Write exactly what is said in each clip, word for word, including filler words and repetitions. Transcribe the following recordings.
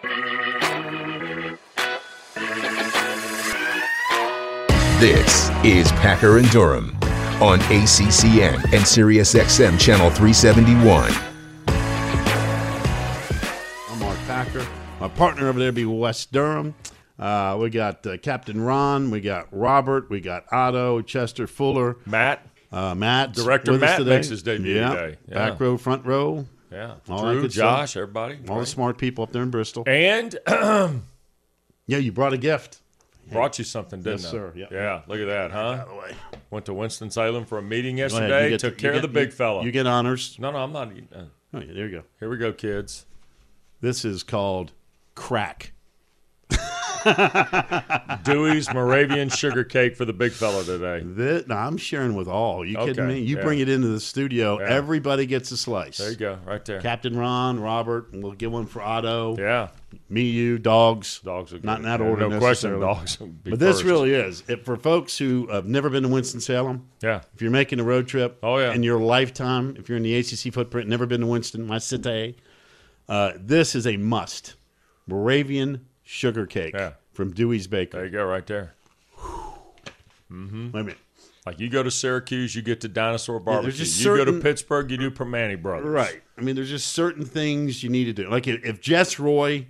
This is Packer and Durham on A C C N and Sirius X M Channel three seventy-one. I'm Mark Packer. My partner over there be Wes Durham. Uh, we got uh, Captain Ron. We got Robert. We got Otto, Chester, Fuller. Matt. Uh, Matt. Director Matt makes his debut yeah. today. Yeah. Back row, front row. Yeah. All Drew, that good Josh, stuff. everybody. All Great. the smart people up there in Bristol. And yeah, you brought a gift. Brought you something, didn't yes, I? sir. Yeah. yeah, look at that, huh? By the way. Went to Winston-Salem for a meeting Go ahead. yesterday. You get Took to- care you of the get- big you- fella. You get honors. no, no, I'm not. Uh, Oh, yeah, there you go. here we go, kids. This is called crack. Dewey's Moravian sugar cake for the big fella today. This, no, I'm sharing with all. You kidding Okay, me? You yeah. bring it into the studio. Yeah. Everybody gets a slice. There you go, right there. Captain Ron, Robert, and we'll get one for Otto. Yeah, Me, you, dogs. dogs are good. Not in that Yeah, order No question, necessarily. dogs. would be But this first. really is. It, for folks who have never been to Winston-Salem, Yeah, if you're making a road trip Oh, yeah. in your lifetime, if you're in the A C C footprint, never been to Winston, my city, uh, this is a must. Moravian sugar cake Yeah. from Dewey's there Bakery. you go, right there. Wait a minute. Like you go to Syracuse, you get to Dinosaur there's Barbecue. just you go to certain- Pittsburgh, you do Permane Brothers. Right. I mean, there's just certain things you need to do. Like if, if Jess Roy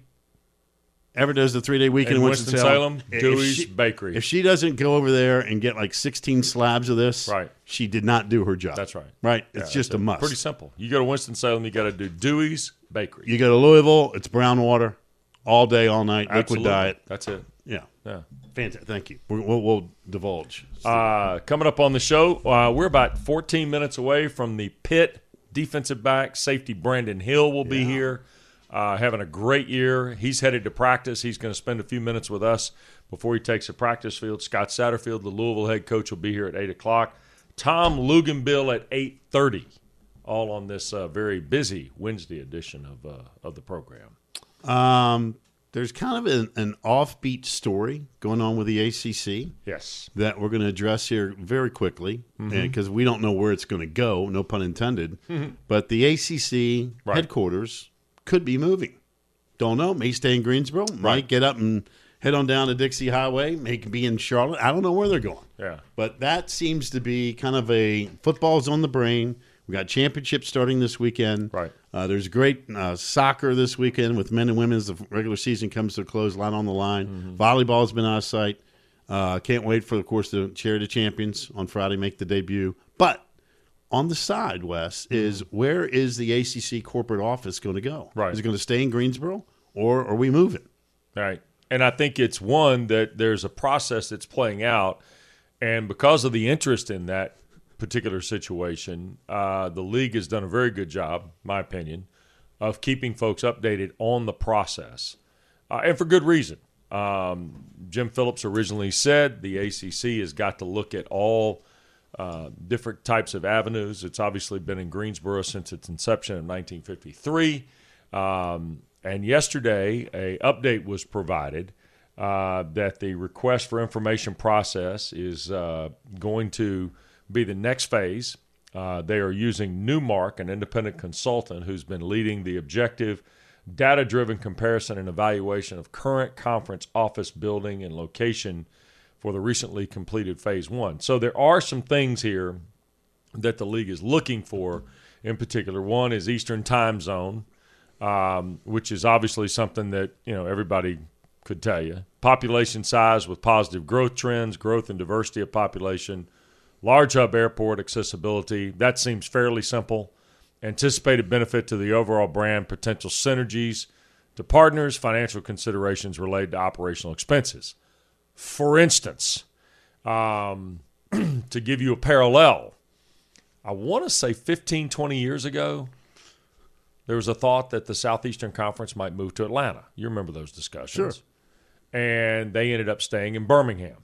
ever does the three-day weekend In in Winston-Salem, Winston-Salem, if Dewey's she- Bakery. If she doesn't go over there and get like sixteen slabs of this, Right. she did not do her job. That's right. Right? Yeah, It's just that's a it. must. Pretty simple. You go to Winston-Salem, you got to do Dewey's Bakery. You go to Louisville, it's brown water all day, all night, Absolutely. liquid diet. That's it. Yeah. Yeah. Fantastic. Thank you. We're, we'll, we'll divulge. Uh, coming up on the show, uh, we're about fourteen minutes away from the Pitt defensive back. Safety Brandon Hill will be here, uh, having a great year. He's headed to practice. He's going to spend a few minutes with us before he takes the practice field. Scott Satterfield, the Louisville head coach, will be here at eight o'clock. Tom Luganbill at eight thirty, all on this uh, very busy Wednesday edition of uh, of the program. Um, there's kind of an, an offbeat story going on with the A C C Yes. that we're going to address here very quickly because Mm-hmm. we don't know where it's going to go, no pun intended. But the A C C Right. headquarters could be moving. Don't know. May stay in Greensboro. Might Right. get up and head on down to Dixie Highway. May be in Charlotte. I don't know where they're going. Yeah. But that seems to be kind of a football's on the brain. We got championships starting this weekend. Right. Uh, there's great uh, soccer this weekend with men and women as the regular season comes to a close, line on the line. Mm-hmm. Volleyball's been out of sight. Uh, can't wait for, of course, the Charity Champions on Friday make the debut. But on the side, Wes, is where is the A C C corporate office going to go? Mm-hmm. Right. Is it going to stay in Greensboro, or are we moving? Right. And I think it's one that there's a process that's playing out. And because of the interest in that particular situation, uh, the league has done a very good job, my opinion, of keeping folks updated on the process. Uh, and for good reason. Um, Jim Phillips originally said the A C C has got to look at all uh, different types of avenues. It's obviously been in Greensboro since its inception in nineteen fifty-three. Um, and yesterday, a update was provided uh, that the request for information process is uh, going to be the next phase. Uh, they are using Newmark, an independent consultant who's been leading the objective, data-driven comparison and evaluation of current conference office building and location for the recently completed phase one. So there are some things here that the league is looking for in particular. One is Eastern time zone, um, which is obviously something that, you know, everybody could tell you. Population size with positive growth trends, growth and diversity of population, large hub airport accessibility. That seems fairly simple. Anticipated benefit to the overall brand, potential synergies to partners, financial considerations related to operational expenses. For instance, um, to give you a parallel, I want to say fifteen, twenty years ago, there was a thought that the Southeastern Conference might move to Atlanta. You remember those discussions. Sure. And they ended up staying in Birmingham.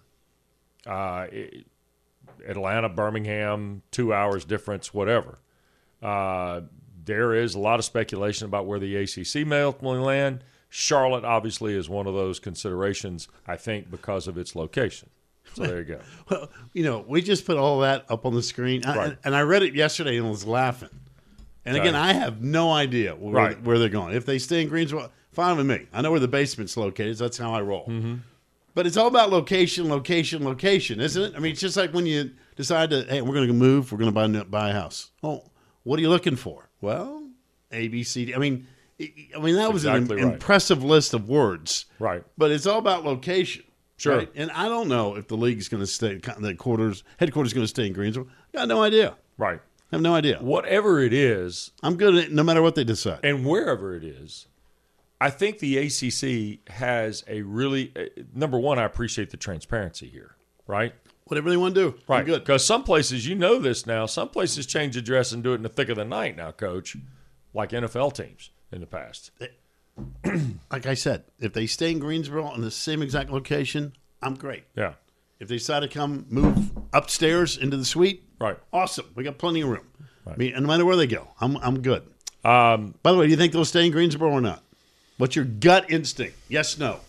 Uh, it, Atlanta, Birmingham, two hours difference, whatever. Uh, there is a lot of speculation about where the A C C may ultimately land. Charlotte, obviously, is one of those considerations, I think, because of its location. So there you go. Well, you know, we just put all that up on the screen, I- Right. and I read it yesterday and was laughing. And again, Okay. I have no idea where, Right. where they're going. If they stay in Greensboro, fine with me. I know where the basement's located. So that's how I roll. Mm-hmm. But it's all about location, location, location, isn't it? I mean, it's just like when you decide to, hey, we're going to move, we're going to buy buy a house. Oh, what are you looking for? Well, A, B, C, D. I mean, I mean that was exactly an right. impressive list of words. Right. But it's all about location. Sure. Right? And I don't know if the league is going to stay, the quarters, headquarters is going to stay in Greensboro. Got no idea. Right. I have no idea. Whatever it is, I'm good at it no matter what they decide. and wherever it is, I think the A C C has a really uh, number one. I appreciate the transparency here, right? Whatever they want to do. I'm Right. good. Because some places, you know this now, some places change the dress and do it in the thick of the night now, Coach, like N F L teams in the past. Like I said, if they stay in Greensboro in the same exact location, I'm great. Yeah. If they decide to come move upstairs into the suite, Right. awesome. We got plenty of room. I mean, and no matter where they go, I'm I'm good. Um, By the way, do you think they'll stay in Greensboro or not? What's your gut instinct? Yes, no.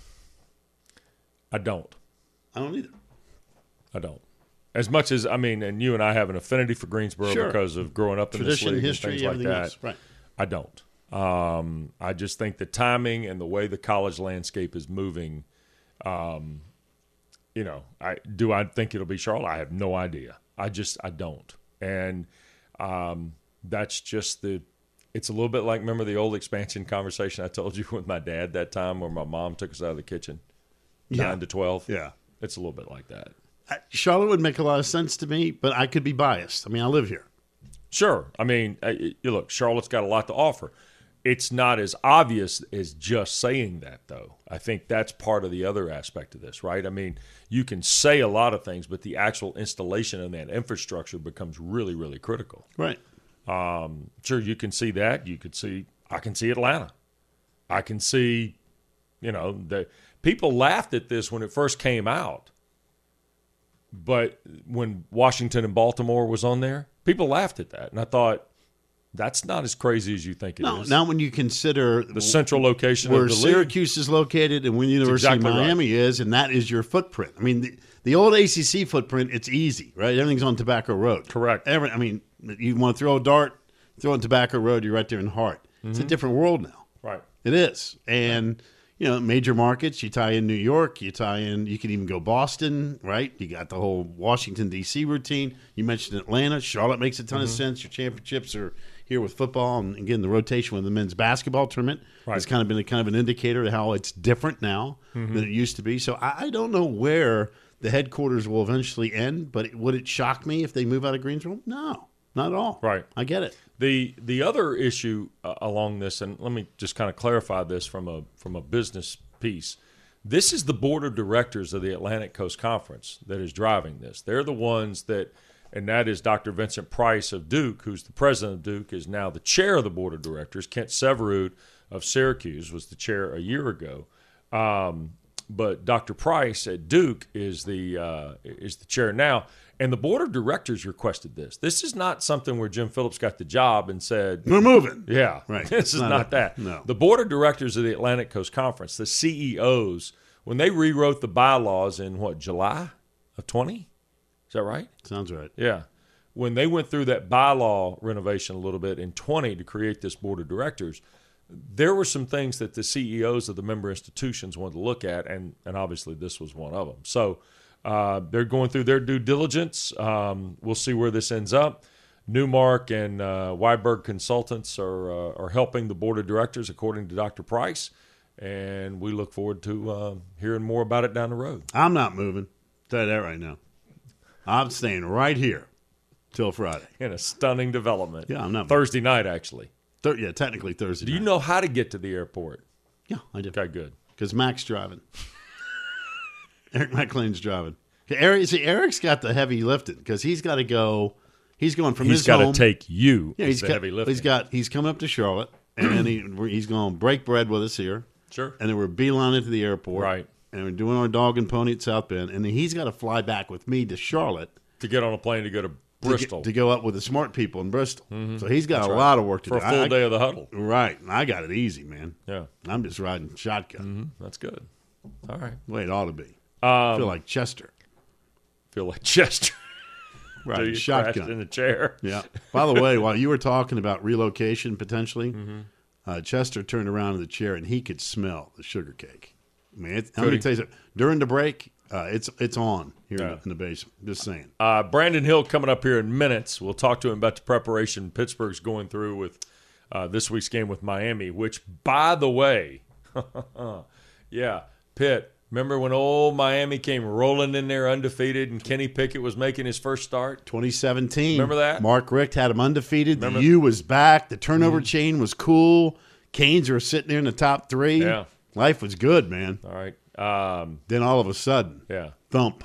I don't. I don't either. I don't. As much as, I mean, and you and I have an affinity for Greensboro Sure. because of growing up in this Tradition, league history, and things like everything that. else. Right. I don't. Um, I just think the timing and the way the college landscape is moving, um, you know, I do I think it'll be Charlotte? I have no idea. I just I don't. And um, that's just the it's a little bit like, remember the old expansion conversation I told you with my dad that time where my mom took us out of the kitchen, Yeah. nine to twelve? Yeah. It's a little bit like that. I- Charlotte would make a lot of sense to me, but I could be biased. I mean, I live here. Sure. I mean, uh, you look, Charlotte's got a lot to offer. It's not as obvious as just saying that, though. I think that's part of the other aspect of this, right? I mean, you can say a lot of things, but the actual installation of that infrastructure becomes really, really critical. Right. Um, sure, you can see that. You could see, I can see Atlanta. I can see, you know, the people laughed at this when it first came out. But when Washington and Baltimore was on there, people laughed at that. And I thought, that's not as crazy as you think it No, is. now when you consider The central location where of the league. Syracuse is located and when the University exactly of Miami is, and that is your footprint. I mean, the, the old A C C footprint, it's easy, right? Everything's on Tobacco Road. Correct. Every, I mean, you want to throw a dart, throw it on Tobacco Road, you're right there in Hart. It's a different world now. Right. It is. And, you know, major markets, you tie in New York, you tie in, you can even go Boston, right? You got the whole Washington, D C routine. You mentioned Atlanta. Charlotte makes a ton of sense. Your championships are here with football. And again, the rotation with the men's basketball tournament Right. has kind of been a kind of an indicator to how it's different now than it used to be. So I, I don't know where the headquarters will eventually end, but it, would it shock me if they move out of Greensboro? No, not at all. Right. I get it. The the other issue uh, along this, and let me just kind of clarify this from a from a business piece. This is the board of directors of the Atlantic Coast Conference that is driving this. They're the ones that, and that is Doctor Vincent Price of Duke, who's the president of Duke, is now the chair of the board of directors. Kent Severud of Syracuse was the chair a year ago. Um, but Doctor Price at Duke is the uh, is the chair now. And the board of directors requested this. This is not something where Jim Phillips got the job and said, We're moving. yeah, Right. this It's is not not, a- that. no. The board of directors of the Atlantic Coast Conference, the C E Os, when they rewrote the bylaws in, what, July of twenty? Is that right? Sounds right. Yeah. When they went through that bylaw renovation a little bit in twenty to create this board of directors, there were some things that the C E Os of the member institutions wanted to look at, and, and obviously this was one of them. So uh, they're going through their due diligence. Um, we'll see where this ends up. Newmark and uh, Weiberg Consultants are, uh, are helping the board of directors, according to Doctor Price, and we look forward to uh, hearing more about it down the road. I'm not moving. Tell you that right now. I'm staying right here till Friday. In a stunning development. Yeah, I'm not- Thursday night, actually. Thir- yeah, technically Thursday. Do you night. know how to get to the airport? Yeah, I do. Okay, good. Because Mac's driving. Eric McLean's driving. Eric, see, Eric's got the heavy lifting because he's got to go. He's going from He's his got to home. take you. yeah, as he's the got, heavy lifting. he's got. He's coming up to Charlotte, and then he, he's going to break bread with us here, Sure. and then we're beelining to the airport, Right. And we're doing our dog and pony at South Bend, and then he's got to fly back with me to Charlotte To get on a plane to go to to, Bristol. get, to go up with the smart people in Bristol. So he's got a right. lot of work to for do. a full I- day of the huddle. Right, and I got it easy, man. Yeah. I'm just riding shotgun. Mm-hmm. That's good. All right. The way it ought to be. I Um, feel like Chester. feel like Chester. Till Riding you crashed shotgun. in the chair. Yeah. By the way, while you were talking about relocation potentially, uh, Chester turned around in the chair, and he could smell the sugar cake. I mean, it, let me tell you something. During the break, uh, it's it's on here Yeah. in, the, in the basement. Just saying. Uh, Brandon Hill coming up here in minutes. We'll talk to him about the preparation Pittsburgh's going through with uh, this week's game with Miami, which, by the way, yeah, Pitt, remember when old Miami came rolling in there undefeated and Kenny Pickett was making his first start? twenty seventeen. Remember that? Mark Richt had him undefeated. Remember? The U was back. The turnover chain was cool. Canes were sitting there in the top three. Yeah. Life was good, man. All right. Um, Then all of a sudden, yeah. thump.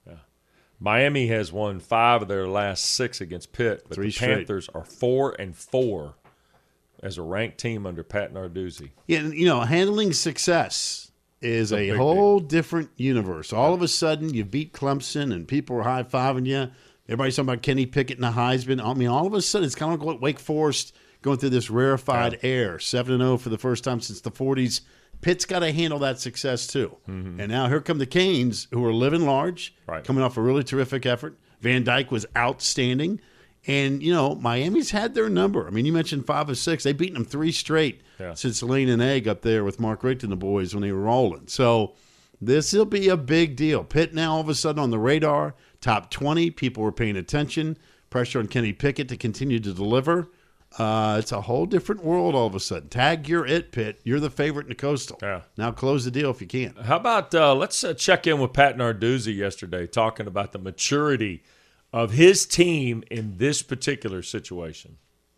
Miami has won five of their last six against Pitt, but Three the straight. Panthers are four and four as a ranked team under Pat Narduzzi. Yeah, and, you know, handling success is a a big whole different universe. All of a sudden, you beat Clemson, and people are high-fiving you. Everybody's talking about Kenny Pickett and the Heisman. I mean, all of a sudden, it's kind of like Wake Forest going through this rarefied Yeah. air, seven and oh for the first time since the forties. Pitt's got to handle that success, too. Mm-hmm. And now here come the Canes, who are living large, Right. coming off a really terrific effort. Van Dyke was outstanding. And, you know, Miami's had their number. I mean, you mentioned five of six. They've beaten them three straight Yeah. since Lane and Egg up there with Mark Richt and the boys when they were rolling. So this will be a big deal. Pitt now all of a sudden on the radar, top twenty. People were paying attention. Pressure on Kenny Pickett to continue to deliver. Uh, it's a whole different world all of a sudden. Tag, you're it, Pitt. You're the favorite in the Coastal. Yeah. Now close the deal if you can. How about uh, let's uh, check in with Pat Narduzzi yesterday, talking about the maturity of his team in this particular situation.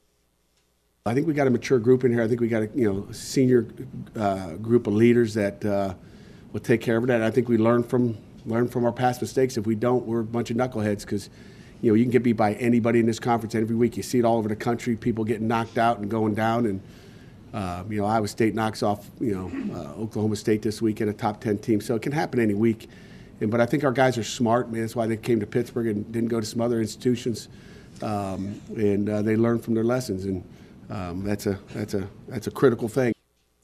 I think we got a mature group in here. I think we got a you know senior uh, group of leaders that uh, will take care of it. And I think we learn from learn from our past mistakes. If we don't, we're a bunch of knuckleheads because you know you can get beat by anybody in this conference every week. You see it all over the country. People getting knocked out and going down. And uh, you know Iowa State knocks off you know uh, Oklahoma State this week in a top ten team. So it can happen any week. And, but I think our guys are smart. Man, that's why they came to Pittsburgh and didn't go to some other institutions. Um, and uh, they learn from their lessons. And Um, that's a that's a that's a critical thing.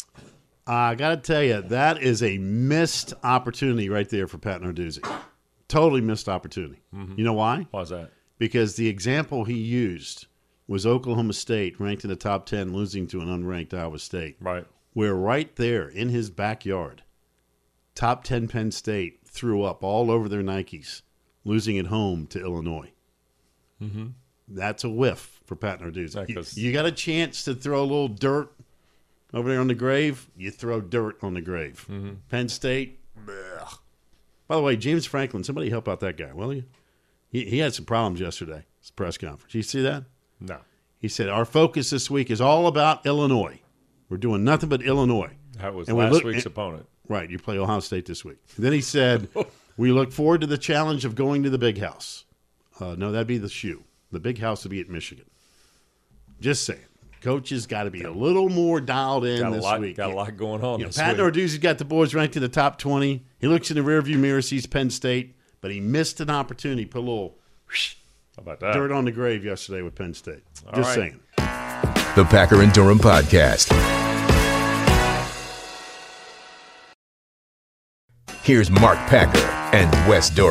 I got to tell you, that is a missed opportunity right there for Pat Narduzzi. Totally missed opportunity. Mm-hmm. You know why? Why's that? Because the example he used was Oklahoma State, ranked in the top ten, losing to an unranked Iowa State. Right. Where right there in his backyard, top ten Penn State threw up all over their Nikes, losing at home to Illinois. Mm-hmm. That's a whiff for Pat Narduzzi. Yeah, You, 'cause- you got a chance to throw a little dirt over there on the grave, you throw dirt on the grave. Mm-hmm. Penn State, bleh. By the way, James Franklin, somebody help out that guy, will you? He, he had some problems yesterday, his press conference. You see that? No. He said, our focus this week is all about Illinois. We're doing nothing but Illinois. That was And we last look- week's and- opponent. Right, you play Ohio State this week. And then he said, we look forward to the challenge of going to the big house. Uh, no, that'd be the shoe. The big house would be at Michigan. Just saying. Coaches got to be a little more dialed in Got a this lot, week. got a lot going on You know, this Pat week. Narduzzi's got the boys ranked in the top twenty. He looks in the rearview mirror, sees Penn State, but he missed an opportunity. Put a little whoosh, How about that? dirt on the grave yesterday with Penn State. All Just right. saying. The Packer and Durham Podcast. Here's Mark Packer and Wes Durham.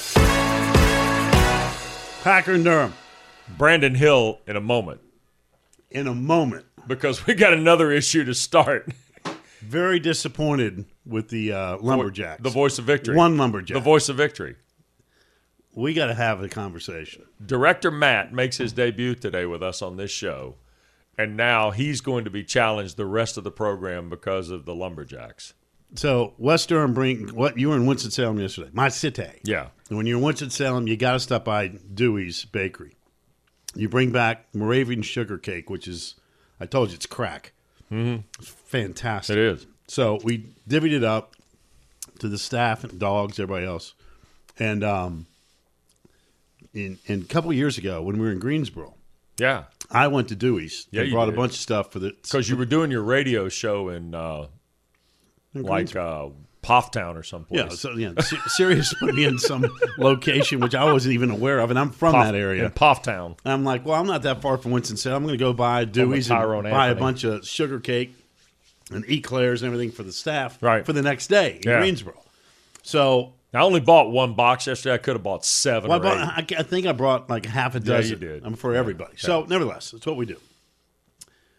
Packer and Durham, Brandon Hill in a moment in a moment. because we got another issue to start. Very disappointed with the uh, Lumberjacks. The voice of victory. One Lumberjack. The voice of victory. We got to have a conversation. Director Matt makes his debut today with us on this show, and now he's going to be challenged the rest of the program because of the Lumberjacks. So, West Durham, bring what you were in Winston-Salem yesterday. My city. Yeah. And when you're in Winston-Salem, you got to stop by Dewey's Bakery. You bring back Moravian sugar cake, which is, I told you, it's crack. Mm-hmm. It's fantastic. It is. So we divvied it up to the staff and dogs, everybody else. And um, in, in a couple of years ago, when we were in Greensboro, Yeah. I went to Dewey's Yeah, and you brought did. a bunch of stuff for the Because you were doing your radio show in, uh, like, uh, Pofftown or someplace. Yeah, so yeah, Se- Sirius put me in some location which I wasn't even aware of, and I'm from Poff- that area. In Pofftown. I'm like, well, I'm not that far from Winston-Salem. I'm going to go buy Dewey's and Tyrone buy a Anthony. bunch of sugar cake and eclairs and everything for the staff Right. for the next day in Yeah. Greensboro. So I only bought one box yesterday. I could have bought seven well, I, or bought, eight. I, I think I brought like half a Yeah, dozen you did. um, for everybody. So nevertheless, that's what we do.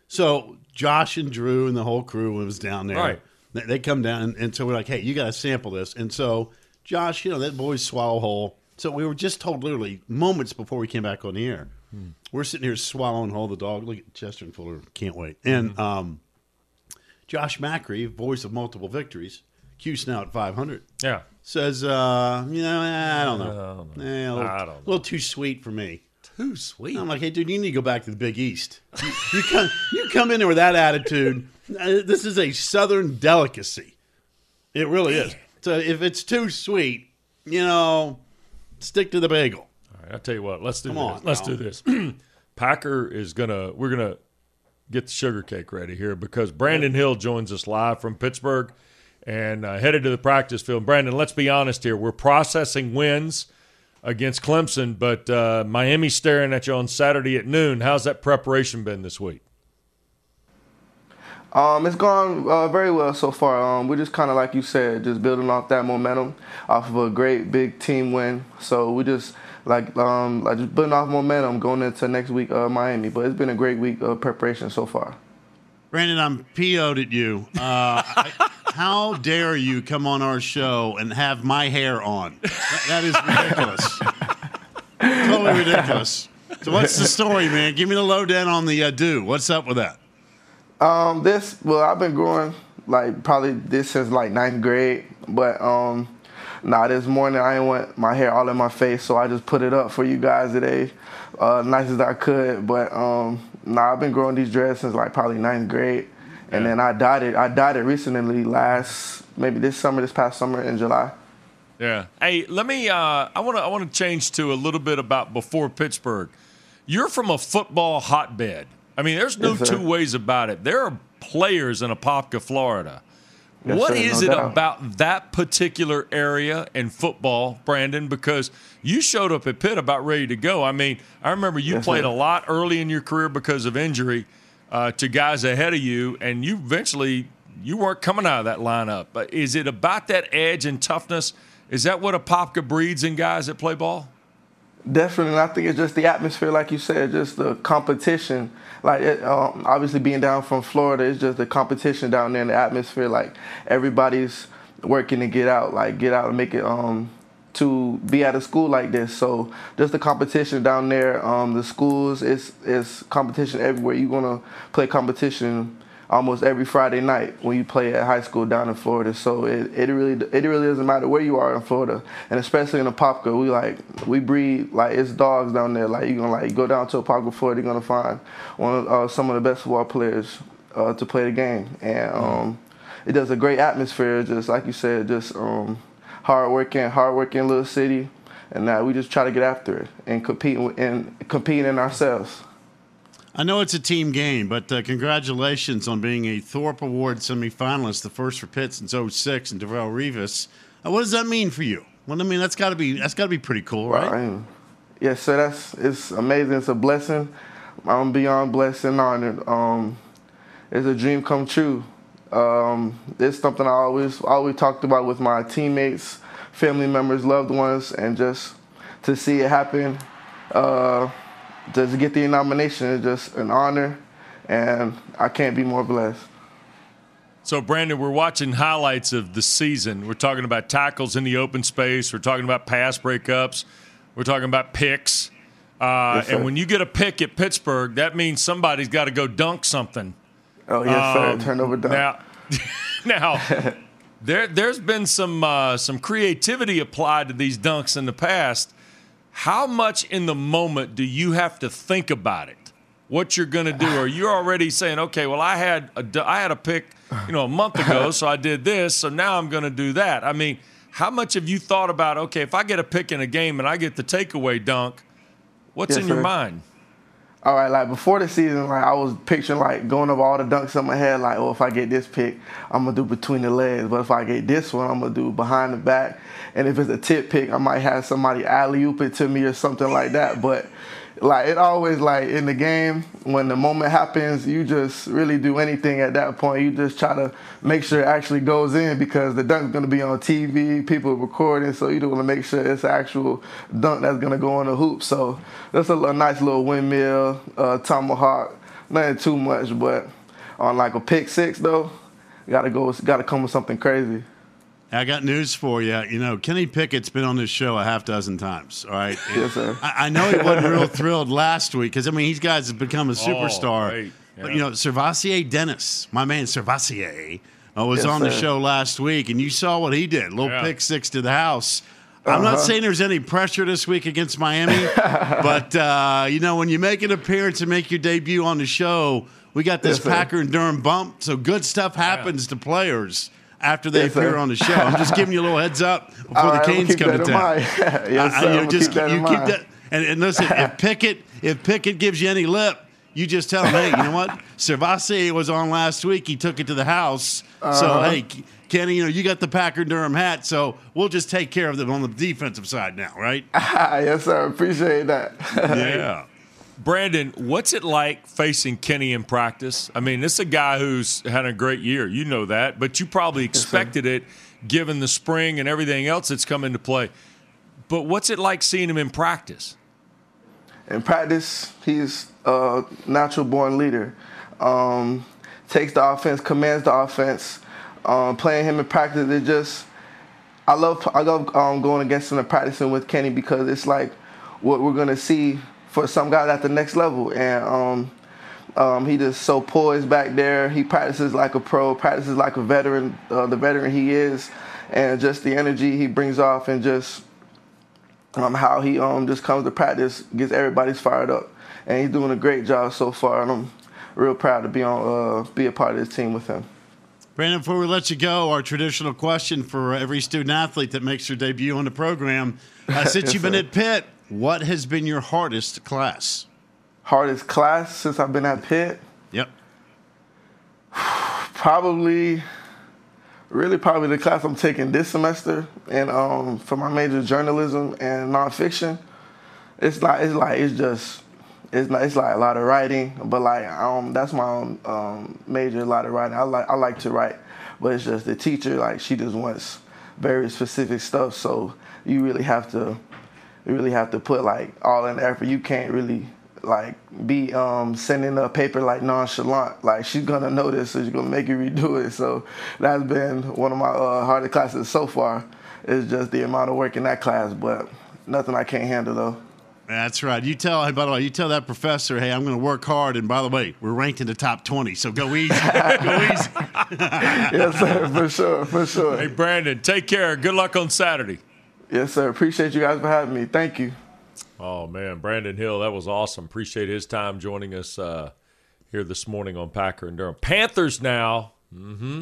So Josh and Drew and the whole crew was down there. Right. They, they come down, and, and so we're like, hey, you got to sample this. And so Josh, you know, that boy's swallow whole. So we were just told literally moments before we came back on the air. Hmm. We're sitting here swallowing whole the dog. Look at Chester and Fuller. Can't wait. And mm-hmm. um, Josh Macri, voice of multiple victories, Q's now at five hundred. Yeah. Says, uh, you know, I don't know. I don't know. Eh, a little, I don't know. A little too sweet for me. Too sweet. I'm like, hey, dude, you need to go back to the Big East. You, you come, you come in there with that attitude. Uh, this is a Southern delicacy. It really is. So if it's too sweet, you know, stick to the bagel. All right, I'll tell you what. Let's do Come this. on, let's now. do this. Packer is gonna. We're gonna get the sugar cake ready here because Brandon Hill joins us live from Pittsburgh and uh, headed to the practice field. Brandon, let's be honest here. We're processing wins against Clemson, but uh, Miami's staring at you on Saturday at noon. How's that preparation been this week? Um, it's gone uh, very well so far. Um, we're just kind of like you said, just building off that momentum off of a great big team win. So we just like um, like just building off momentum going into next week, uh, Miami. But it's been a great week of preparation so far. Brandon, I'm P O'd at you. Uh, I, how dare you come on our show and have my hair on? That, that is ridiculous. Totally ridiculous. So what's the story, man? Give me the lowdown on the uh, do. What's up with that? Um, this, well, I've been growing, like, probably this since, like, ninth grade. But, um, nah, this morning I didn't want my hair all in my face, so I just put it up for you guys today, uh, nice as I could. But, um, nah, I've been growing these dreads since, like, probably ninth grade. And Yeah. then I dyed it. I dyed it recently last, maybe this summer, this past summer in July. Yeah. Hey, let me. Uh, I want to. I want to change to a little bit about before Pittsburgh. You're from a football hotbed. I mean, there's no Yes, sir. two ways about it. There are players in Apopka, Florida. Yes, What sir, is no it doubt. about that particular area in football, Brandon? Because you showed up at Pitt about ready to go. I mean, I remember you Yes, played sir. a lot early in your career because of injury uh, to guys ahead of you, and you eventually you weren't coming out of that lineup. But is it about that edge and toughness? Is that what Apopka breeds in guys that play ball? Definitely. I think it's just the atmosphere, like you said, just the competition. Like, it, um, obviously being down from Florida, it's just the competition down there in the atmosphere. Like, everybody's working to get out, like, get out and make it um, to be at a school like this. So just the competition down there, um, the schools, it's, it's competition everywhere. You're going to play competition almost every Friday night when you play at high school down in Florida. So it, it really it really doesn't matter where you are in Florida, and especially in Apopka, we like we breed like it's dogs down there. Like you're gonna like go down to Apopka, Florida, you're gonna find one of uh, some of the best football players uh, to play the game, and um, it does a great atmosphere. Just like you said, just um, hard working, hard working little city, and uh, we just try to get after it and compete and competing in ourselves. I know it's a team game, but uh, congratulations on being a Thorpe Award semifinalist, the first for Pitt since oh six, and Darrelle Revis. Uh, what does that mean for you? Well, I mean, that's got to be that's got to be pretty cool, right? Right. Yes, sir. That's it's amazing. It's a blessing. I'm beyond blessed and honored. Um, it's a dream come true. Um, it's something I always always talked about with my teammates, family members, loved ones, and just to see it happen. Uh, Just to get the nomination is just an honor, and I can't be more blessed. So, Brandon, we're watching highlights of the season. We're talking about tackles in the open space. We're talking about pass breakups. We're talking about picks. Uh, Yes, sir. and when you get a pick at Pittsburgh, that means somebody's got to go dunk something. Oh, yes, Um, sir. Turnover dunk. Now, now there, there's been some uh, some creativity applied to these dunks in the past. How much in the moment do you have to think about it? What you're going to do? Or you're already saying, okay, well, I had a, I had a pick, you know, a month ago, so I did this, so now I'm going to do that. I mean, how much have you thought about, okay, if I get a pick in a game and I get the takeaway dunk, what's Yes, in your sir. mind? All right, like before the season, like I was picturing like going over all the dunks in my head, like, oh, if I get this pick, I'm gonna do between the legs. But if I get this one, I'm gonna do behind the back. And if it's a tip pick, I might have somebody alley-oop it to me or something like that. But like it always like in the game, when the moment happens, you just really do anything at that point. You just try to make sure it actually goes in because the dunk's gonna be on T V, people recording, so you do want to make sure it's an actual dunk that's gonna go on the hoop. So that's a, a nice little windmill, uh, tomahawk, nothing too much. But on like a pick six though, gotta go. Gotta come with something crazy. I got news for you. You know, Kenny Pickett's been on this show a half dozen times. All right. Yes, sir. I, I know he wasn't real thrilled last week because I mean, these guys have become a superstar. Oh, right. Yeah. But you know, Servassier Dennis, my man Servassier, uh, was Yes, on the sir. show last week, and you saw what he did. Little Yeah. pick six to the house. I'm not Uh-huh. saying there's any pressure this week against Miami, but uh, you know, when you make an appearance and make your debut on the show, we got this Yes, sir. Packer and Durham bump. So good stuff happens to players after they Yes, appear sir. on the show. I'm just giving you a little heads up before All the right, I'ma Canes keep come that to in town. mind. Yes, I- sir. you know, I'ma just keep that you in keep mind. that. And, and listen, if Pickett, if Pickett gives you any lip, you just tell him, hey, you know what? Servassier was on last week. He took it to the house. So Uh-huh. hey, Kenny, you know you got the Packer Durham hat. So we'll just take care of them on the defensive side now, right? Yes, sir. Appreciate that. Yeah. Brandon, what's it like facing Kenny in practice? I mean, this is a guy who's had a great year. You know that, but you probably expected it given the spring and everything else that's come into play. But what's it like seeing him in practice? In practice, he's a natural-born leader. Um, takes the offense, commands the offense. Um, playing him in practice, it just I love I love um, going against him and practicing with Kenny because it's like what we're gonna see for some guys at the next level. And um, um, he just so poised back there. He practices like a pro, practices like a veteran, uh, the veteran he is, and just the energy he brings off and just um, how he um, just comes to practice gets everybody's fired up. And he's doing a great job so far, and I'm real proud to be on uh, be a part of this team with him. Brandon, before we let you go, our traditional question for every student athlete that makes their debut on the program. Uh, since Yes, you've been sir. at Pitt, what has been your hardest class? Hardest class since I've been at Pitt? Yep. Probably, really probably the class I'm taking this semester, and um, for my major, journalism and nonfiction. It's not. It's like it's just. It's not. It's like a lot of writing, but like um, that's my own um, major. A lot of writing. I like. I like to write, but it's just the teacher. Like she just wants very specific stuff. So you really have to. You really have to put like all in the effort. You can't really like be um, sending a paper like nonchalant. Like she's gonna notice, so she's gonna make you redo it. So that's been one of my uh, hardest classes so far. It's just the amount of work in that class, but nothing I can't handle though. That's right. You tell, hey, by the way, you tell that professor, hey, I'm going to work hard. And by the way, we're ranked in the top twenty, so go easy. Go easy. Yes, sir, for sure, for sure. Hey, Brandon, take care. Good luck on Saturday. Yes, sir. Appreciate you guys for having me. Thank you. Oh, man, Brandon Hill, that was awesome. Appreciate his time joining us uh, here this morning on Packer and Durham. Panthers now. Mm-hmm.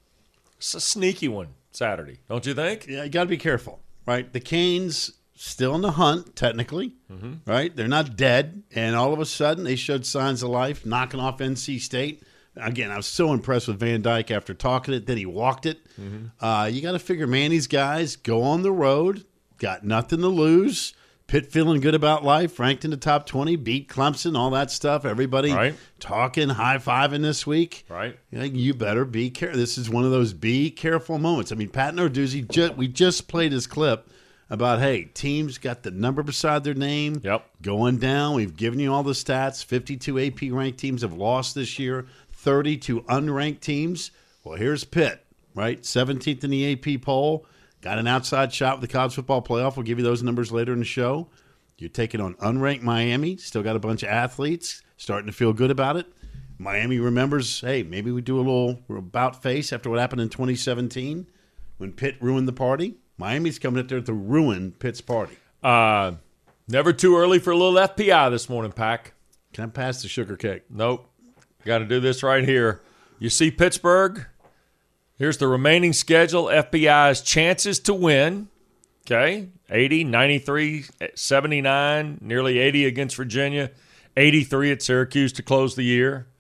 It's a sneaky one Saturday, don't you think? Yeah, you got to be careful, right? The Canes still in the hunt, technically, mm-hmm. right? They're not dead. And all of a sudden, they showed signs of life, knocking off N C State. Again, I was so impressed with Van Dyke after talking it. Then he walked it. Mm-hmm. Uh, you got to figure, man, these guys go on the road, got nothing to lose. Pitt feeling good about life, ranked in the top twenty, beat Clemson, all that stuff. Everybody right. talking, high-fiving this week. Right. You know, you better be careful. This is one of those be careful moments. I mean, Pat Narduzzi, ju- we just played his clip about, hey, teams got the number beside their name. Yep. Going down. We've given you all the stats. fifty-two A P ranked teams have lost this year. thirty-two unranked teams. Well, here's Pitt, right? seventeenth in the A P poll. Got an outside shot with the college football playoff. We'll give you those numbers later in the show. You're taking on unranked Miami. Still got a bunch of athletes. Starting to feel good about it. Miami remembers, hey, maybe we do a little about face after what happened in twenty seventeen when Pitt ruined the party. Miami's coming up there to ruin Pitt's party. Uh, never too early for a little F P I this morning, Pack. Can I pass the sugar cake? Nope. Got to do this right here. You see Pittsburgh? Here's the remaining schedule. F B I's chances to win. Okay. eighty, ninety-three, seventy-nine, nearly eighty against Virginia. eighty-three at Syracuse to close the year.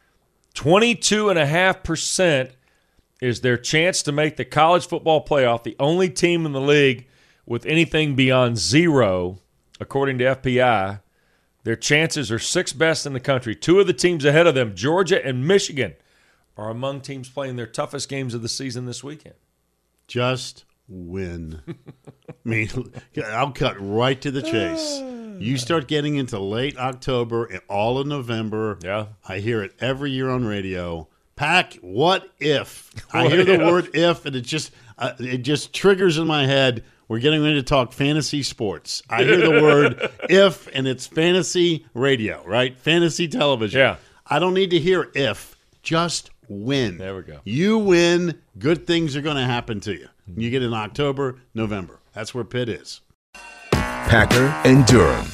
twenty-two point five percent is their chance to make the college football playoff. The only team in the league with anything beyond zero, according to F P I. Their chances are sixth best in the country. Two of the teams ahead of them, Georgia and Michigan, are among teams playing their toughest games of the season this weekend. Just win. I mean, I'll cut right to the chase. You start getting into late October and all of November. Yeah. I hear it every year on radio. Pack, what if? I What hear the if? word if, and it just uh, it just triggers in my head. We're getting ready to talk fantasy sports. I hear the word if, and it's fantasy radio, right? Fantasy television. Yeah. I don't need to hear if. Just win. There we go. You win, good things are going to happen to you. You get in October, November. That's where Pitt is. Packer and Durham.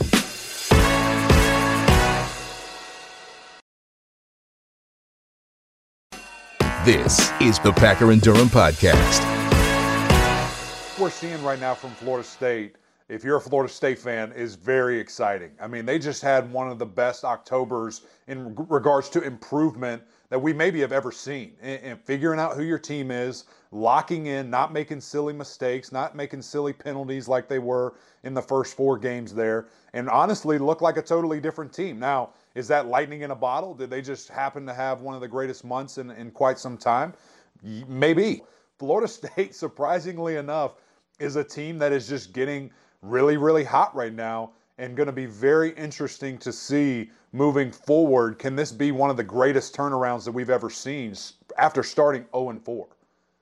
This is the Packer and Durham podcast. We're seeing right now from Florida State, if you're a Florida State fan, is very exciting. I mean, they just had one of the best Octobers in regards to improvement that we maybe have ever seen. And, and figuring out who your team is, locking in, not making silly mistakes, not making silly penalties like they were in the first four games there, and honestly look like a totally different team. Now, is that lightning in a bottle? Did they just happen to have one of the greatest months in, in quite some time? Maybe. Florida State, surprisingly enough, is a team that is just getting really, really hot right now and going to be very interesting to see moving forward. Can this be one of the greatest turnarounds that we've ever seen after starting oh and four?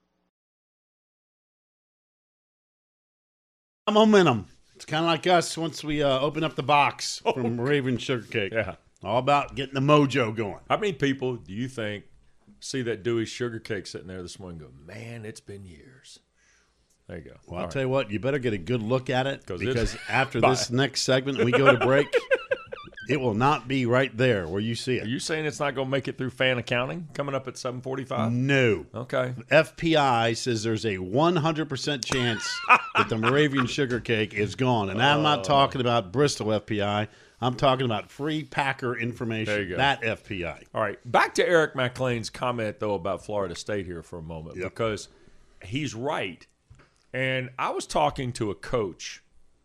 Momentum. It's kind of like us once we uh, open up the box from Raven Sugar Cake. Yeah. All about getting the mojo going. How many people do you think see that Dewey sugar cake sitting there this morning and go, man, it's been years? There you go. Well, All I'll right. tell you what, you better get a good look at it 'Cause because it's- after Bye. this next segment, we go to break, it will not be right there where you see Are it. you saying it's not going to make it through fan accounting coming up at seven forty-five? No. Okay. F P I says there's a one hundred percent chance that the Moravian Sugar Cake is gone. And I'm not talking about Bristol F P I. I'm talking about free Packer information. There you go. That F P I. All right. Back to Eric McLean's comment, though, about Florida State here for a moment, Yep. because he's right. And I was talking to a coach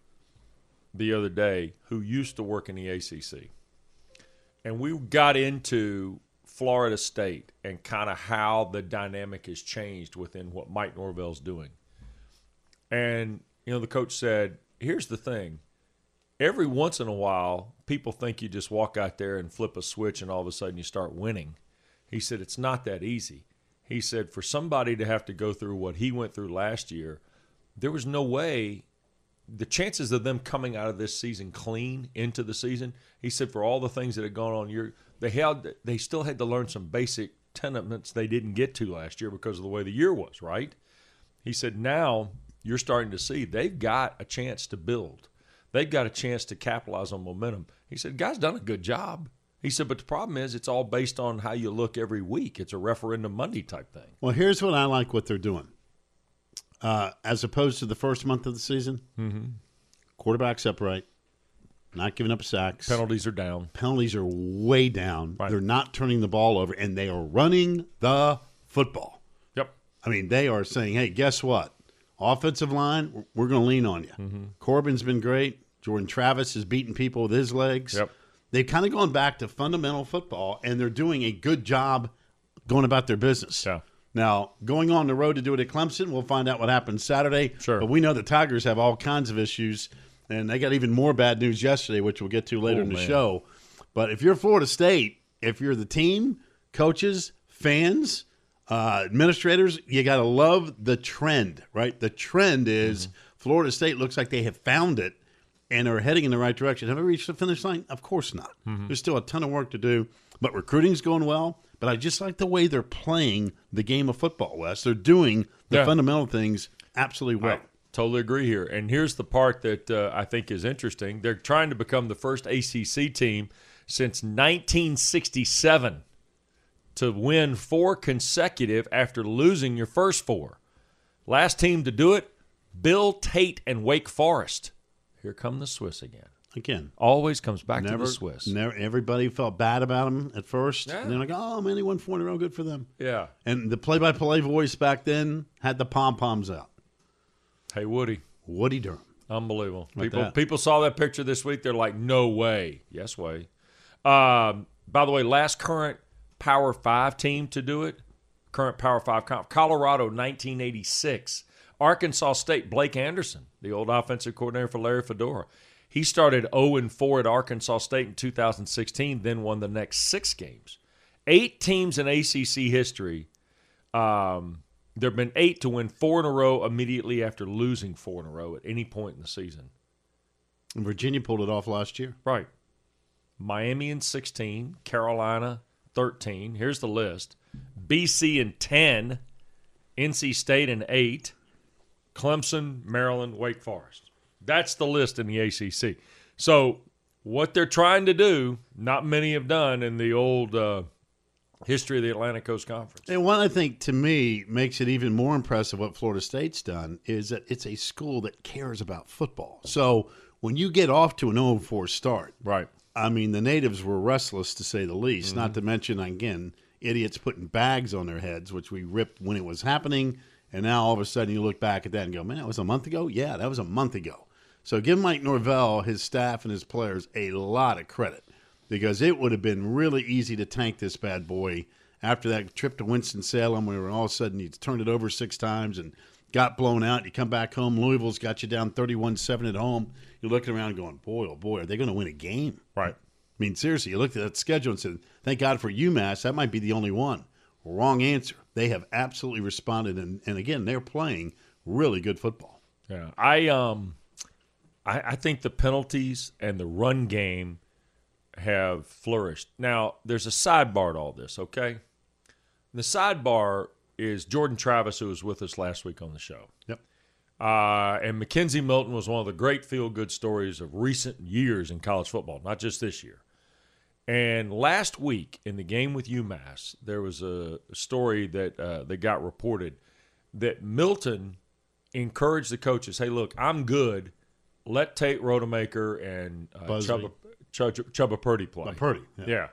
the other day who used to work in the A C C. And we got into Florida State and kind of how the dynamic has changed within what Mike Norvell's doing. And, you know, the coach said, here's the thing. Every once in a while, people think you just walk out there and flip a switch and all of a sudden you start winning. He said, it's not that easy. He said, for somebody to have to go through what he went through last year, there was no way the chances of them coming out of this season clean into the season, he said, for all the things that had gone on, you're, they had they still had to learn some basic tenements they didn't get to last year because of the way the year was, right? He said, now you're starting to see they've got a chance to build. They've got a chance to capitalize on momentum. He said, guys done a good job. He said, but the problem is it's all based on how you look every week. It's a referendum Monday type thing. Well, here's what I like what they're doing. Uh, as opposed to the first month of the season, mm-hmm. quarterback's upright, not giving up sacks. Penalties are down. Penalties are way down. Right. They're not turning the ball over, and they are running the football. Yep. I mean, they are saying, hey, guess what? Offensive line, we're going to lean on you. Mm-hmm. Corbin's been great. Jordan Travis is beating people with his legs. Yep. They've kind of gone back to fundamental football, and they're doing a good job going about their business. Yeah. Now, going on the road to do it at Clemson, we'll find out what happens Saturday. Sure. But we know the Tigers have all kinds of issues, and they got even more bad news yesterday, which we'll get to later Oh, in the man. show. But if you're Florida State, if you're the team, coaches, fans, uh, administrators, you got to love the trend, right? The trend is Mm-hmm. Florida State looks like they have found it and are heading in the right direction. Have they reached the finish line? Of course not. Mm-hmm. There's still a ton of work to do, but recruiting's going well. But I just like the way they're playing the game of football, Wes. They're doing the Yeah. fundamental things absolutely well. I totally agree here. And here's the part that uh, I think is interesting. They're trying to become the first A C C team since nineteen sixty-seven to win four consecutive after losing your first four. Last team to do it, Bill Tate and Wake Forest. Here come the Swiss again. Again, Always comes back never, to the Swiss. never. Everybody felt bad about them at first. Yeah. And they're like, oh, man, they won four in a row. Good for them. Yeah. And the play-by-play voice back then had the pom-poms out. Hey, Woody. Woody Durham. Unbelievable. Like People that. people saw that picture this week. They're like, no way. Yes, way. Um, by the way, last current Power Five team to do it, current Power Five, comp, Colorado, nineteen eighty-six. Arkansas State, Blake Anderson, the old offensive coordinator for Larry Fedora. He started oh and four at Arkansas State in two thousand sixteen, then won the next six games. Eight teams in A C C history. Um, there have been eight to win four in a row immediately after losing four in a row at any point in the season. And Virginia pulled it off last year. Right. Miami in sixteen, Carolina thirteen. Here's the list. B C in ten, N C State in eight, Clemson, Maryland, Wake Forest. That's the list in the A C C. So what they're trying to do, not many have done in the old uh, history of the Atlantic Coast Conference. And one, I think, to me, makes it even more impressive what Florida State's done is that it's a school that cares about football. So when you get off to an oh and four start, Right. I mean, the natives were restless, to say the least, mm-hmm. not to mention, again, idiots putting bags on their heads, which we ripped when it was happening. And now all of a sudden you look back at that and go, man, that was a month ago? Yeah, that was a month ago. So give Mike Norvell, his staff, and his players a lot of credit because it would have been really easy to tank this bad boy after that trip to Winston-Salem where all of a sudden you turned it over six times and got blown out. You come back home. Louisville's got you down thirty-one seven at home. You're looking around going, boy, oh, boy, are they going to win a game? Right. I mean, seriously, you looked at that schedule and said, thank God for UMass. That might be the only one. Wrong answer. They have absolutely responded, and, and again, they're playing really good football. Yeah, I um, I, I think the penalties and the run game have flourished. Now, there's a sidebar to all this, okay? The sidebar is Jordan Travis, who was with us last week on the show. Yep. Uh, and Mackenzie Milton was one of the great feel-good stories of recent years in college football, not just this year. And last week in the game with UMass, there was a story that uh, that got reported that Milton encouraged the coaches, hey, look, I'm good. Let Tate Rodemaker and uh, Chubba, Chubba, Chubba Purdy play. Uh, Purdy, yeah. yeah.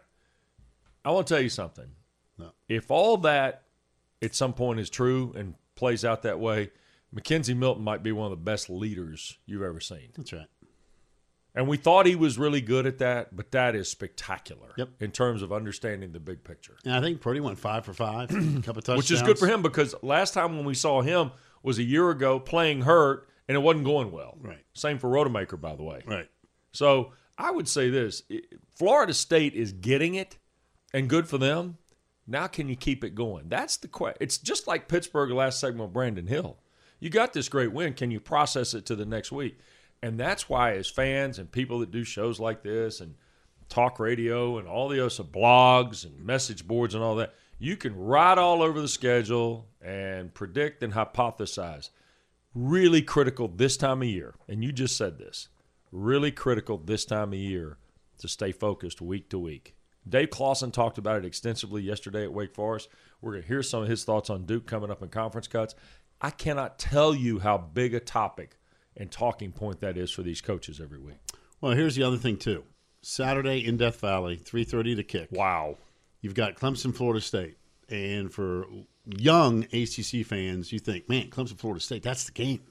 I want to tell you something. No. If all that at some point is true and plays out that way, Mackenzie Milton might be one of the best leaders you've ever seen. That's right. And we thought he was really good at that, but that is spectacular yep. in terms of understanding the big picture. And I think Purdy went five for five, a couple of touchdowns. Which is good for him because last time when we saw him was a year ago playing hurt, and it wasn't going well. Right. Same for Rodemaker, by the way. Right. So I would say this. Florida State is getting it, and good for them. Now can you keep it going? That's the question. It's just like Pittsburgh last segment with Brandon Hill. You got this great win. Can you process it to the next week? And that's why as fans and people that do shows like this and talk radio and all the other blogs and message boards and all that, you can write all over the schedule and predict and hypothesize. Really critical this time of year, and you just said this, really critical this time of year to stay focused week to week. Dave Clawson talked about it extensively yesterday at Wake Forest. We're going to hear some of his thoughts on Duke coming up in conference cuts. I cannot tell you how big a topic and talking point that is for these coaches every week. Well, here's the other thing, too. Saturday in Death Valley, three thirty to kick. Wow. You've got Clemson, Florida State. And for young A C C fans, you think, man, Clemson, Florida State, that's the game.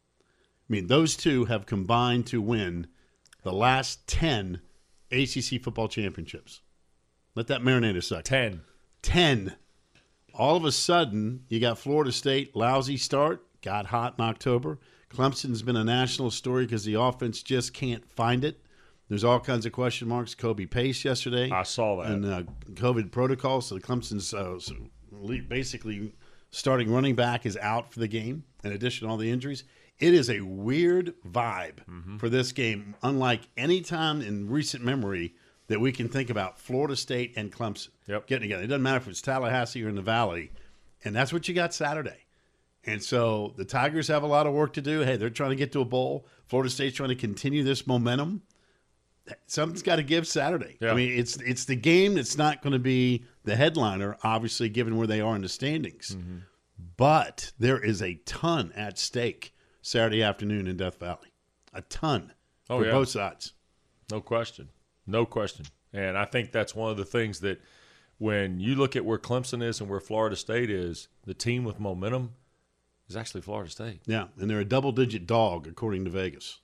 I mean, those two have combined to win the last ten A C C football championships. Let that marinate a second. Ten. Ten. All of a sudden, you got Florida State, lousy start, got hot in October. Clemson's been a national story because the offense just can't find it. There's all kinds of question marks. Kobe Pace yesterday. I saw that. And uh, COVID protocol. So Clemson's uh, so basically starting running back is out for the game, in addition to all the injuries. It is a weird vibe mm-hmm. for this game, unlike any time in recent memory that we can think about Florida State and Clemson yep. getting together. It doesn't matter if it's Tallahassee or in the Valley. And that's what you got Saturday. And so the Tigers have a lot of work to do. Hey, they're trying to get to a bowl. Florida State's trying to continue this momentum. Something's got to give Saturday. Yeah. I mean, it's it's the game that's not going to be the headliner, obviously, given where they are in the standings. Mm-hmm. But there is a ton at stake Saturday afternoon in Death Valley. A ton oh, for yeah. both sides. No question. No question. And I think that's one of the things that when you look at where Clemson is and where Florida State is, the team with momentum is actually Florida State. Yeah, and they're a double-digit dog, according to Vegas.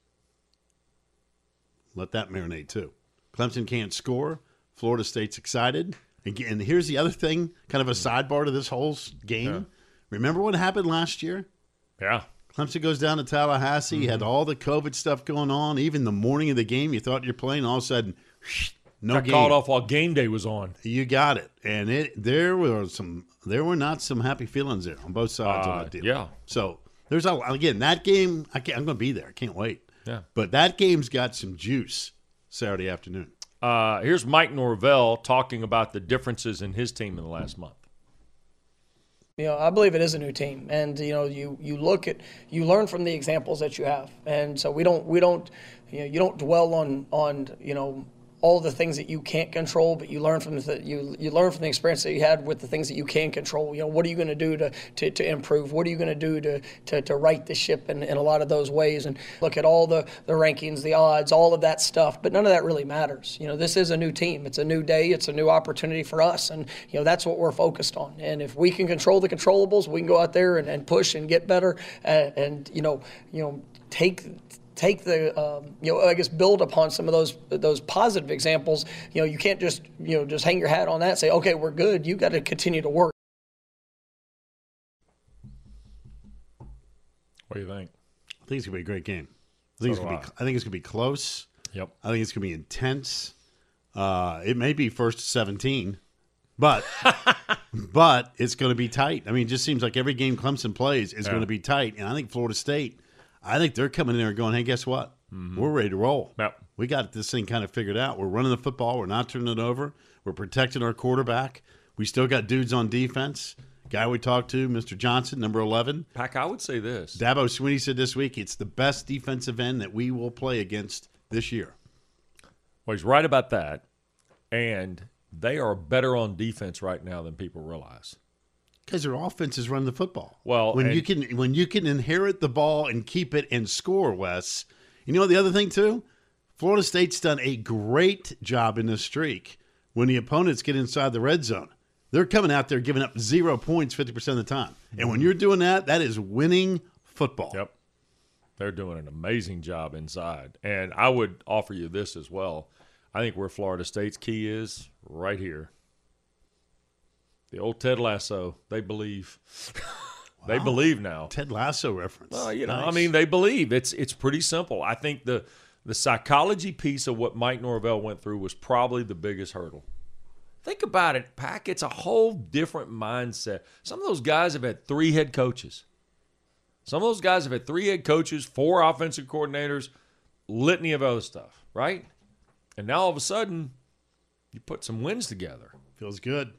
Let that marinate, too. Clemson can't score. Florida State's excited. And here's the other thing, kind of a sidebar to this whole game. Yeah. Remember what happened last year? Yeah. Clemson goes down to Tallahassee. Mm-hmm. You had all the COVID stuff going on. Even the morning of the game, you thought you're playing. All of a sudden, no Got game. called off while game day was on. You got it. And it there were some. There were not some happy feelings there on both sides Uh, of that deal. yeah. So there's a again that game. I can't, I'm going to be there. I can't wait. Yeah. But that game's got some juice Saturday afternoon. Uh, here's Mike Norvell talking about the differences in his team in the last month. You know, I believe it is a new team, and you know, you you look at, you learn from the examples that you have, and so we don't we don't, you know, you don't dwell on on you know all the things that you can't control, but you learn from the you you learn from the experience that you had with the things that you can control. You know, what are you going to do to, to to improve? What are you going to do to to to right the ship in, in a lot of those ways? And look at all the the rankings, the odds, all of that stuff. But none of that really matters. You know, this is a new team. It's a new day. It's a new opportunity for us, and you know that's what we're focused on. And if we can control the controllables, we can go out there and, and push and get better, and, and you know you know take. Take the, um, you know, I guess build upon some of those those positive examples. You know, you can't just, you know, just hang your hat on that and say, okay, we're good. You got to continue to work. What do you think? I think it's going to be a great game. I think So it's going do to be. I think it's going to be close. Yep. I think it's going to be intense. Uh, it may be first to seventeen, but but it's going to be tight. I mean, it just seems like every game Clemson plays is Yeah. going to be tight. And I think Florida State, I think they're coming in there going, hey, guess what? Mm-hmm. We're ready to roll. Yep. We got this thing kind of figured out. We're running the football. We're not turning it over. We're protecting our quarterback. We still got dudes on defense. Guy we talked to, Mister Johnson, number eleven. Pack, I would say this. Dabo Swinney said this week it's the best defensive end that we will play against this year. Well, he's right about that. And they are better on defense right now than people realize. Because their offense is running the football. Well, when and- you can when you can inherit the ball and keep it and score, Wes. You know the other thing too, Florida State's done a great job in this streak. When the opponents get inside the red zone, they're coming out there giving up zero points fifty percent of the time. And when you're doing that, that is winning football. Yep. They're doing an amazing job inside. And I would offer you this as well. I think where Florida State's key is right here. The old Ted Lasso. They believe. They Wow. believe now. Ted Lasso reference. Well, you know, Nice. I mean, they believe. It's it's pretty simple. I think the the psychology piece of what Mike Norvell went through was probably the biggest hurdle. Think about it, Pack. It's a whole different mindset. Some of those guys have had three head coaches. Some of those guys have had three head coaches, four offensive coordinators, litany of other stuff, right? And now all of a sudden, you put some wins together. Feels good.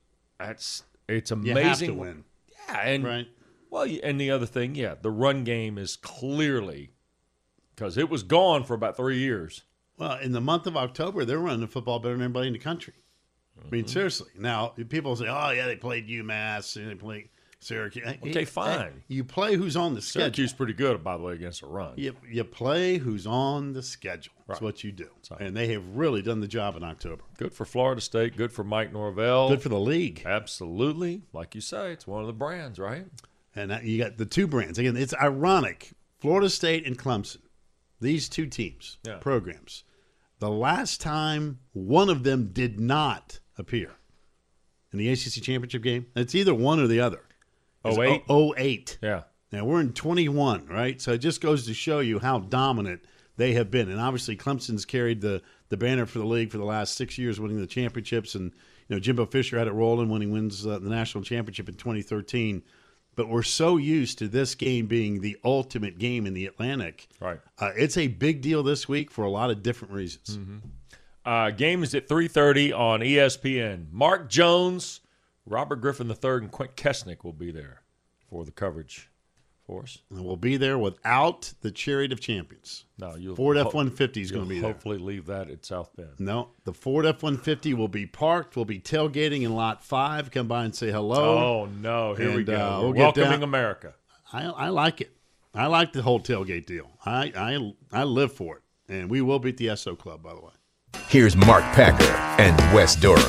That's it's You amazing. have to win. Yeah, and Right. well, and the other thing, yeah, the run game is clearly because it was gone for about three years. Well, in the month of October, they're running the football better than anybody in the country. I mean, seriously. Now, people say, oh, yeah, they played UMass and they played Syracuse. Okay, Hey, fine. You play who's on the schedule. Syracuse is pretty good, by the way, against a run. You, you play who's on the schedule. That's Right. what you do. So- And they have really done the job in October. Good for Florida State. Good for Mike Norvell. Good for the league. Absolutely. Like you say, it's one of the brands, right? And that- you got the two brands. Again, it's ironic. Florida State and Clemson, these two teams, Yeah. programs, the last time one of them did not appear in the A C C championship game, it's either one or the other. It's oh eight? oh eight. Yeah. Now, we're in twenty-one, right? So it just goes to show you how dominant they have been. And obviously, Clemson's carried the, the banner for the league for the last six years, winning the championships. And, you know, Jimbo Fisher had it rolling when he wins uh, the national championship in twenty thirteen. But we're so used to this game being the ultimate game in the Atlantic. Right. Uh, it's a big deal this week for a lot of different reasons. Uh, game is at three thirty on E S P N. Mark Jones, Robert Griffin the third, and Quint Kesnick will be there for the coverage for us. And we'll be there without the Chariot of Champions. No, you'll Ford ho- F one fifty is going to you'll be there. hopefully leave that at South Bend. No, the Ford F one fifty will be parked. We'll be tailgating in lot five. Come by and say hello. Oh, no. Here we And, go. uh, We're we'll get welcoming down- America. I, I like it. I like the whole tailgate deal. I, I I live for it. And we will beat the S O Club, by the way. Here's Mark Packer and Wes Durham.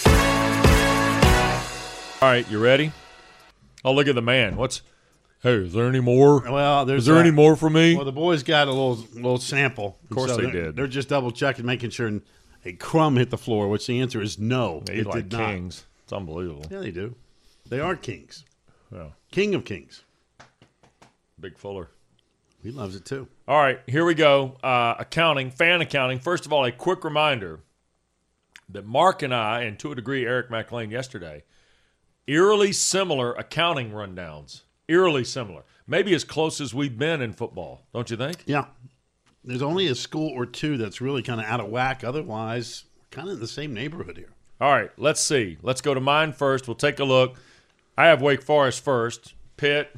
All right, you ready? Oh, look at the man. What's hey, is there any more? Well, there's Is there uh, any more for me? Well, the boys got a little little sample. Of course they they're, did. They're just double checking, making sure a crumb hit the floor, which the answer is no. They it eat like did not. kings. It's unbelievable. Yeah, they do. They are kings. Yeah. King of kings. Big Fuller. He loves it too. All right, here we go. Uh, accounting, fan accounting. First of all, a quick reminder that Mark and I, and to a degree Eric McLean yesterday, eerily similar accounting rundowns. Eerily similar. Maybe as close as we've been in football, don't you think? Yeah. There's only a school or two that's really kind of out of whack. Otherwise, we're kind of in the same neighborhood here. All right, let's see. Let's go to mine first. We'll take a look. I have Wake Forest first. Pitt,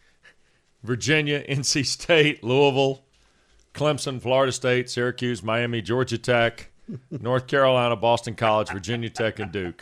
Virginia, N C State, Louisville, Clemson, Florida State, Syracuse, Miami, Georgia Tech, North Carolina, Boston College, Virginia Tech, and Duke.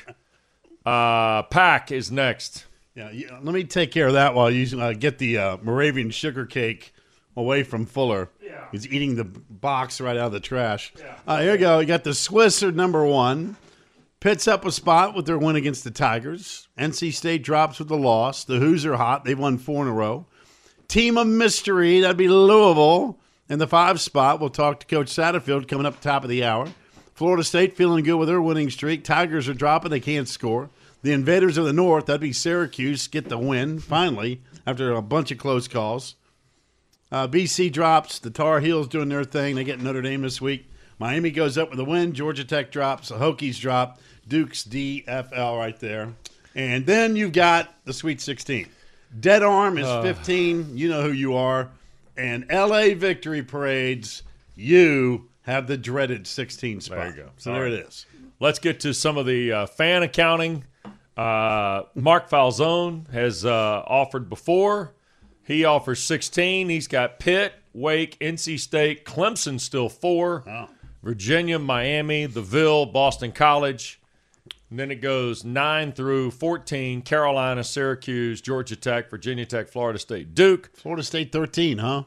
Uh, Pack is next. Yeah, yeah, let me take care of that while you uh, get the uh, Moravian sugar cake away from Fuller. Yeah. He's eating the box right out of the trash. Yeah. Uh, here you go. You got the Swiss are number one. Pitt's up a spot with their win against the Tigers. N C State drops with the loss. The Hoos are hot. They've won four in a row. Team of mystery, that'd be Louisville. In the five spot, we'll talk to Coach Satterfield coming up top of the hour. Florida State feeling good with their winning streak. Tigers are dropping. They can't score. The Invaders of the North, that'd be Syracuse, get the win, finally, after a bunch of close calls. Uh, B C drops. The Tar Heels doing their thing. They get Notre Dame this week. Miami goes up with a win. Georgia Tech drops. The Hokies drop. Duke's D F L right there. And then you've got the Sweet sixteen. Dead Arm is fifteen. You know who you are. And L A Victory Parades, you have the dreaded sixteen spot. There you go. So All there right. it is. Let's get to some of the uh, fan accounting. Uh, Mark Falzone has uh, offered before. He offers sixteen. He's got Pitt, Wake, N C State, Clemson still four, Wow. Virginia, Miami, the Ville, Boston College. And then it goes nine through fourteen, Carolina, Syracuse, Georgia Tech, Virginia Tech, Florida State, Duke. Florida State thirteen, huh?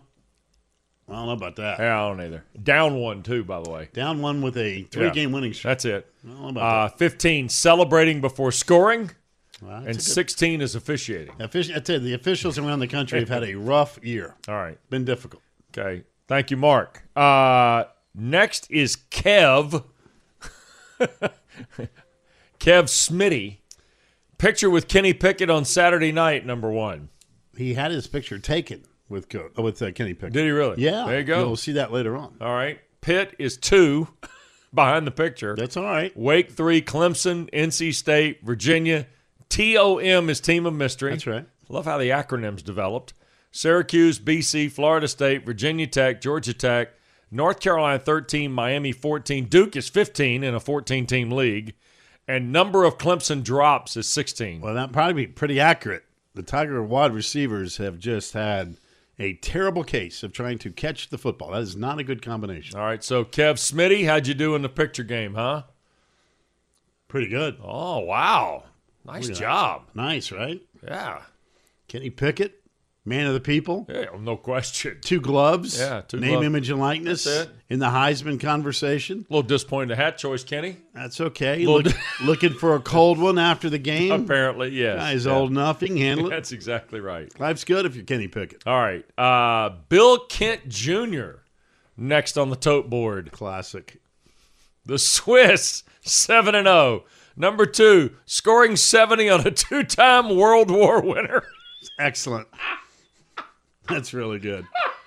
I don't know about that. Yeah, I don't either. Down one, too, by the way. Down one with a three-game winning streak. That's it. I don't know about Uh, fifteen, celebrating before scoring. that. Well, that's And a good- sixteen is officiating. Offici- I tell you, the officials around the country have had a rough year. All right. Been difficult. Okay. Thank you, Mark. Uh, next is Kev. Kev Smitty. Picture with Kenny Pickett on Saturday night, number one. He had his picture taken with Co- with uh, Kenny Pickett. Did he really? Yeah. There you go. You'll see that later on. All right. Pitt is two behind the picture. That's all right. Wake three, Clemson, N C State, Virginia. T O M is Team of Mystery. That's right. Love how the acronyms developed. Syracuse, B C, Florida State, Virginia Tech, Georgia Tech, North Carolina thirteen, Miami fourteen. Duke is fifteen in a fourteen-team league. And number of Clemson drops is sixteen. Well, that'd probably be pretty accurate. The Tiger wide receivers have just had a terrible case of trying to catch the football. That is not a good combination. All right, so Kev Smitty, how'd you do in the picture game, huh? Pretty good. Oh, wow. Nice Look at that. job. Nice, right? Yeah. Kenny Pickett, man of the people. Yeah, no question. Two gloves. Yeah, two Name, gloves. image, and likeness That's it. in the Heisman conversation. A little disappointed in the hat choice, Kenny. That's okay. Little Look, looking for a cold one after the game. Apparently, yes. Guy's Yeah. old enough. He can handle it. That's exactly right. Life's good if you're Kenny Pickett. All right. Uh, Bill Kent Junior next on the tote board. Classic. The Swiss, seven and oh. Number two, scoring seventy on a two-time World War winner. Excellent. That's really good.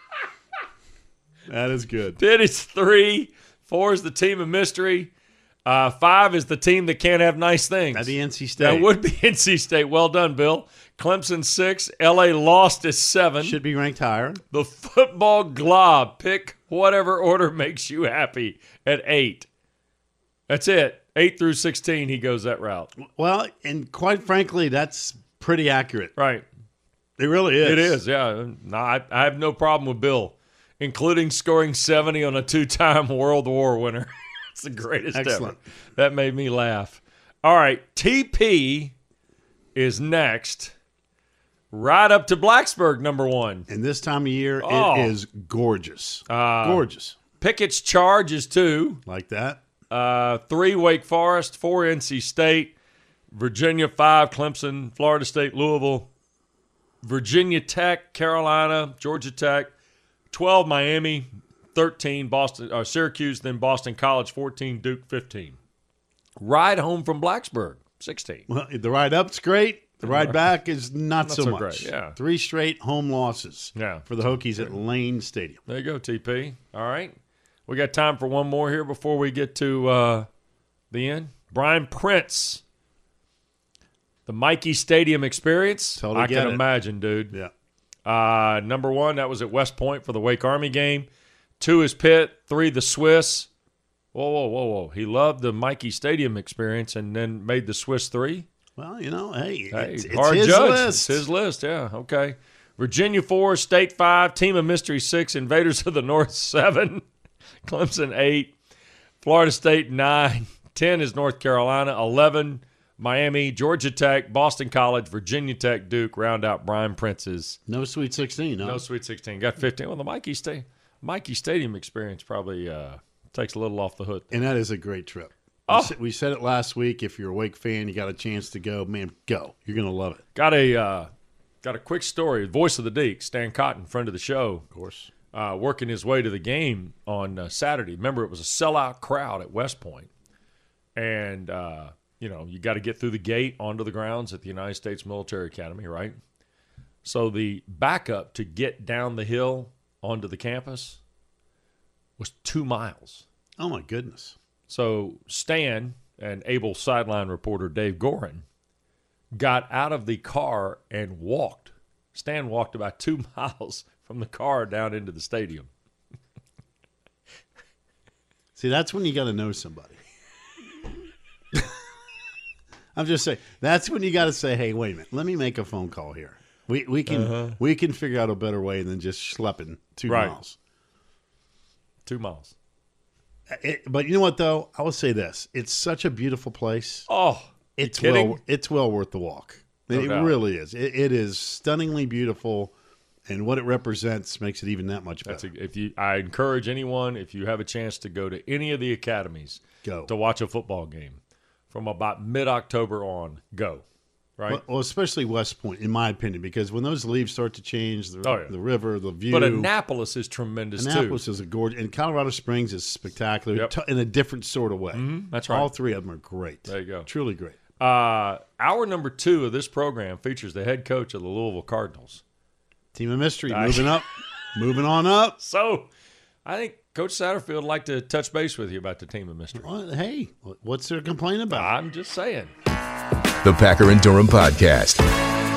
That is good. Pitt is three. Four is the team of mystery. Uh, five is the team that can't have nice things. That'd be N C State. That would be N C State. Well done, Bill. Clemson six. L A lost is seven. Should be ranked higher. The football glob. Pick whatever order makes you happy at eight. That's it. Eight through sixteen, he goes that route. Well, and quite frankly, that's pretty accurate. Right. It really is. It is, yeah. No, I, I have no problem with Bill, including scoring seventy on a two-time World War winner. It's the greatest Excellent. ever. That made me laugh. All right, T P is next. Right up to Blacksburg, number one. And this time of year, Oh. it is gorgeous. Uh, gorgeous. Pickett's charge is two. Like that. Uh, three, Wake Forest. Four, N C State. Virginia, five, Clemson. Florida State, Louisville. Virginia Tech, Carolina, Georgia Tech. twelve, Miami. thirteen, Boston, uh, Syracuse. Then Boston College, fourteen, Duke, fifteen. Ride home from Blacksburg, sixteen. Well, the ride up's great. The ride back is not, Not so, so much. great, yeah. Three straight home losses Yeah. for the Hokies at Lane Stadium. There you go, T P. All right. We got time for one more here before we get to uh, the end. Brian Prince. The Mikey Stadium experience. Totally I get can it. imagine, dude. Yeah. Uh, number one, that was at West Point for the Wake Army game. Two is Pitt. Three, the Swiss. Whoa, whoa, whoa, whoa. He loved the Mikey Stadium experience and then made the Swiss three. Well, you know, hey, Hey, it's, it's hard his judge. list. It's his list, yeah. Okay. Virginia four, State five, Team of Mystery six, Invaders of the North seven, Clemson eight, Florida State nine, ten is North Carolina, eleven, Miami, Georgia Tech, Boston College, Virginia Tech, Duke, round out Brian Prince's. No Sweet sixteen, no. No Sweet sixteen. Got fifteen. Well, the Mikey, Sta- Mikey Stadium experience probably uh, takes a little off the hook. And that is a great trip. Oh. We, said, we said it last week. If you're a Wake fan, you got a chance to go, man, go. You're going to love it. Got a uh, got a quick story. Voice of the Deek, Stan Cotton, friend of the show. Of course. Uh, working his way to the game on uh, Saturday. Remember, it was a sellout crowd at West Point. And, uh, you know, you got to get through the gate onto the grounds at the United States Military Academy, right? So the backup to get down the hill onto the campus was two miles. Oh, my goodness. So Stan and able sideline reporter Dave Gorin got out of the car and walked. Stan walked about two miles from the car down into the stadium. See, that's when you got to know somebody. I'm just saying, that's when you got to say, hey, wait a minute, let me make a phone call here. We we can uh-huh. we can figure out a better way than just schlepping two right. miles. Two miles. It, but you know what, though? I will say this. It's such a beautiful place. Oh, it's kidding? well it's well worth the walk. No it doubt. really is. It, it is stunningly beautiful, and what it represents makes it even that much better. That's a, if you, I encourage anyone, if you have a chance to go to any of the academies Go. to watch a football game from about mid-October on, go. Right? Well, well, especially West Point, in my opinion, because when those leaves start to change, the, Oh, yeah. the river, the view. But Annapolis is tremendous, Annapolis too. is a gorgeous, and Colorado Springs is spectacular Yep. t- in a different sort of way. Mhm, that's right. All three of them are great. There you go. Truly great. Uh, hour number two of this program features the head coach of the Louisville Cardinals. Team of Mystery, Nice. moving up, moving on up. So, I think Coach Satterfield would like to touch base with you about the Team of Mystery. Well, hey, what's there to complain about? I'm just saying. The Packer and Durham Podcast.